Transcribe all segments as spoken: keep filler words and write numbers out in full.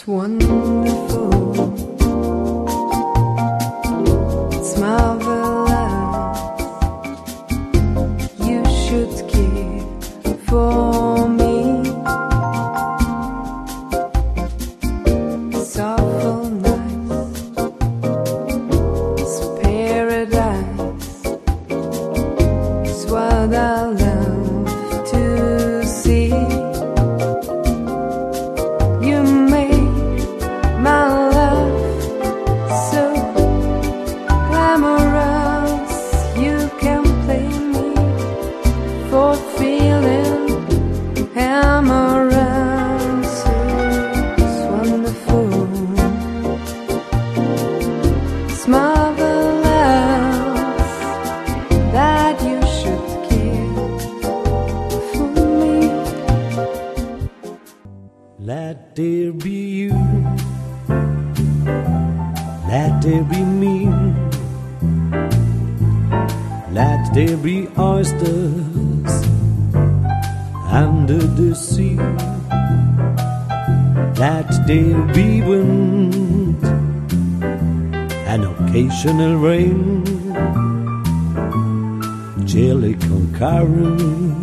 wonderful. It's marvelous. You should care for me. It's awful nice. It's paradise. It's what I love to see. You made my love so glamorous. You can play me for feeling amorous. It's wonderful. It's marvelous that you should care for me. Let there be you, let there be me, let there be oysters under the sea, let there be wind and occasional rain, chili con carne,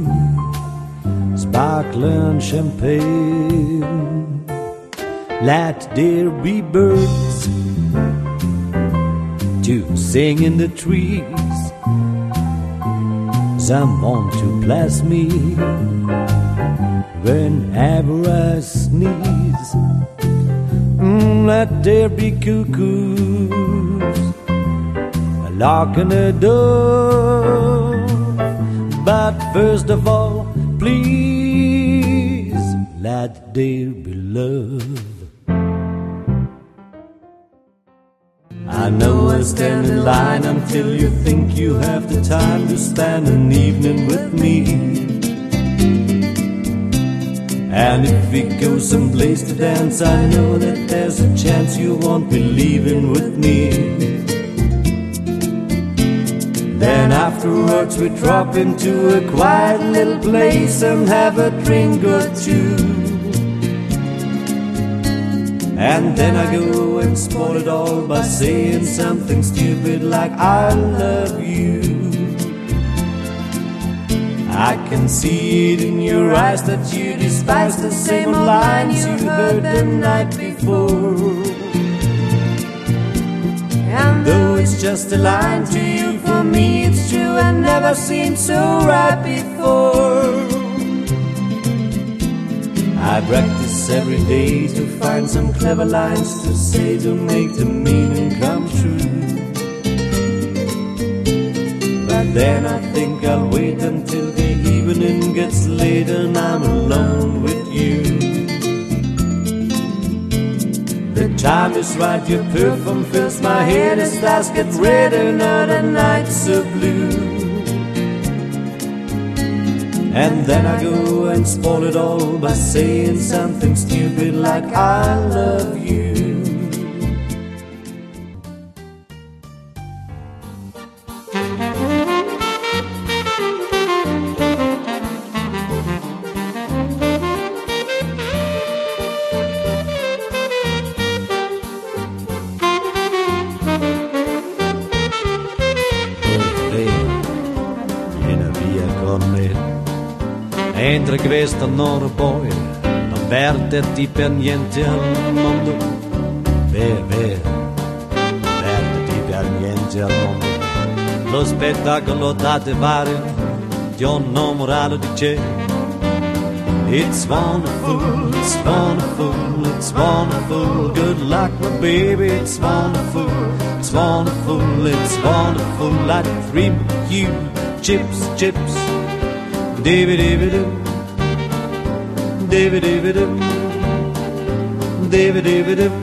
sparkling champagne. Let there be birds to sing in the trees, someone to bless me whenever I sneeze. Mm, let there be cuckoos, a lark and a dove. But first of all, please, let there be love. I know I stand in line until you think you have the time to spend an evening with me. And if we go someplace to dance, I know that there's a chance you won't be leaving with me. Then afterwards we drop into a quiet little place and have a drink or two. And then I go and spoil it all by saying something stupid like I love you. I can see it in your eyes that you despise the same old lines you heard the night before. And though it's just a line to you, for me it's true and never seemed so right before. I practice every day to find some clever lines to say to make the meaning come true. But then I think I'll wait until the evening gets late and I'm alone with you. The time is right, your perfume fills my head, the stars get red and the nights so blue. And then I go and spoil it all by saying something stupid like I love you. Mentre questo non poi non perderti per niente al mondo, beh, beh, perderti per niente al mondo. Lo spettacolo da te pare di un morale di c'è. It's wonderful, it's wonderful, it's wonderful. Good luck, my baby, it's wonderful, it's wonderful, it's wonderful. I dream of you, chips, chips. Divi-divi-doo, divi-divi-doo, divi-divi-doo.